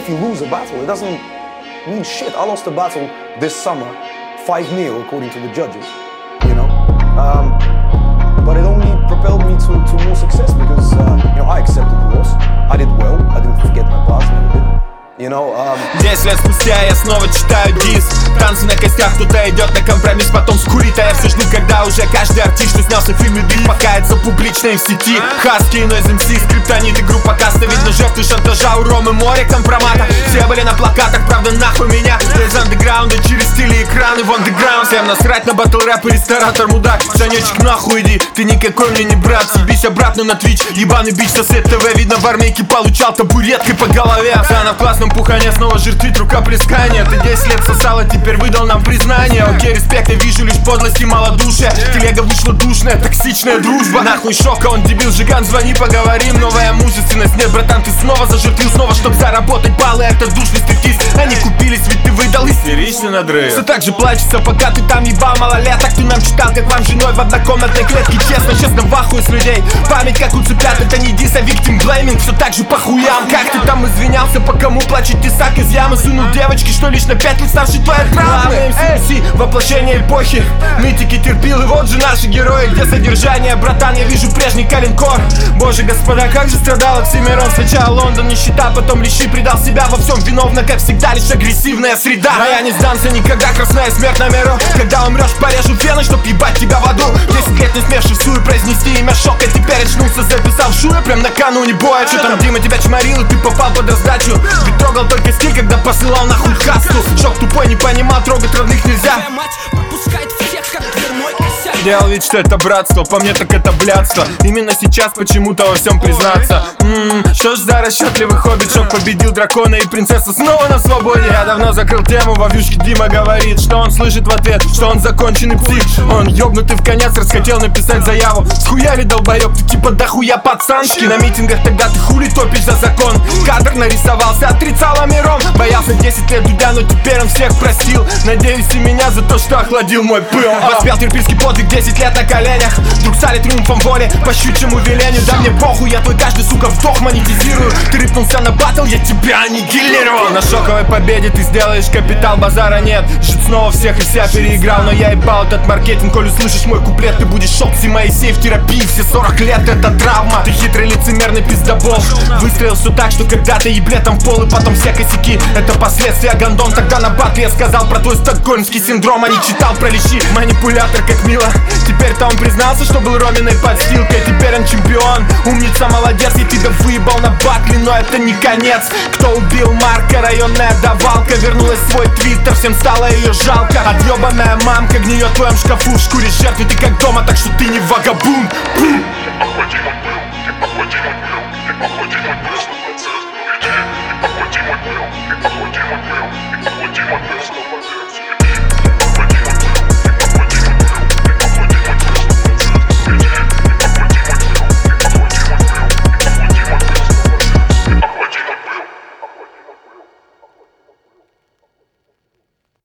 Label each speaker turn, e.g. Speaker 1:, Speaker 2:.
Speaker 1: if you lose a battle, it doesn't mean shit. I lost a battle this summer, 5-0 according to the judges, you know. But it only propelled me to more success because, you know, I accepted the loss. I did well. I didn't forget my past, never did. You know,
Speaker 2: 10 лет спустя я снова читаю диск. Танцы на костях, кто-то идет на компромисс, потом скурит. А я все жду, когда уже каждый артист, что снялся в фильме «Дым», покается публично и в сети. Хаски, Noise MC, Скриптонит и группа Каста. Видно жертвы шантажа, у Ромы море компромата. Все были на плакатах, правда нахуй меня. Из андеграунда через стили экраны в андеграунд. Всем насрать на батл рэп и ресторатор мудак. Санечек, нахуй иди, ты никакой мне не брат. Съебись обратно на Twitch, ебаный бич, сосед ТВ. Видно в армейке получал табуреткой по голове. Она в классном пухане снова жертвит рукоплескания. Ты 10 лет сосала, теперь выдал нам признание. Окей, респект, я вижу лишь подлость и малодушие. Телега вышла душная, токсичная дружба. Нахуй шока, он дебил, Жиган, звони, поговорим. Новая мужественность, нет, братан, ты снова зажертвил. Снова, чтоб заработать баллы, это душный стриптиз. Они купились, ведь ты выдал истеричный надрыв. Все так же плачется, пока ты там ебал малолеток. Ты нам читал, как вам женой в однокомнатной клетке. Честно, в ахуе с людей. Память как у цыплят, это не дис, а victim blaming. Все так же по хуям, как ты там извинялся, по кому плачет тесак из ямы. Сунул девочки, что лишь на 5 лет старше твоей травмы. MC, воплощение эпохи. Нытики, терпилы, вот же наши герои. Где содержание, братан, я вижу прежний калинкор. Боже, господа, как же страдал Оксимирон. Сначала Лондон, нищета, потом лещи. Предал себя во всем, виновна, как всегда, лишь агрессивная среда. Но я не сдамся никогда, красная смерть на миру. Когда умрешь, порежу вены, чтоб ебать тебя в аду. 10 лет не смевший в сую произнести имя Шока. Теперь очнулся, записал шуя прям накануне боя. Что там, Дима, тебя чморил, и ты попал под раздачу. Ведь трогал только стиль, когда посылал нахуй касту. Шок тупой, не понимал, трогать родных нельзя. Делал вид, что это братство, по мне так это блядство. Именно сейчас почему-то во всем признаться. Что ж за расчетливый хоббит. Шок победил дракона и принцесса снова на свободе. Я давно закрыл тему, во вьюшке Дима говорит, что он слышит в ответ, что он законченный псих. Он ёбнутый в конец, расхотел написать заяву. Схуяли, долбоёб, ты типа дохуя пацанский. На митингах тогда ты хули топишь за закон. Кадр нарисовался, отрицал Амирон. Боялся 10 лет Дудя, но теперь он всех простил. Надеюсь, и меня за то, что охладил мой пыл. Воспел терпильский подвиг, 10 лет на коленях. Вдруг стали триумфом воли, по щучьему велению. Да мне похуй, я твой каждый, сука, вдох монетизирую. Ты рыпнулся на батл, я тебя аннигилировал. На шоковой победе ты сделаешь капитал, базара нет. Жит снова всех и вся переиграл. Но я ебал этот маркетинг, коль услышишь мой куплет, ты будешь Шокси Моисей в терапии. Все 40 лет это травма. Ты хитрый лицемерный пиздобол. Выстрелил все так, что когда-то еблетом в пол, и потом все косяки. Это последствия, гондон. Тогда на батле я сказал про твой стокгольмский синдром, а не читал про лещи. Манипулятор как мило. Теперь-то он признался, что был Роминой подстилкой. Теперь он чемпион, умница, молодец. Я тебя выебал на батле, но это не конец. Кто убил Марка, районная давалка. Вернулась в свой твиттер, всем стало ее жалко. Отъебанная мамка гниет в твоем шкафу. В шкуре жертвы ты как дома, так что ты не вагабунд.
Speaker 3: Ты похвати мой пыл,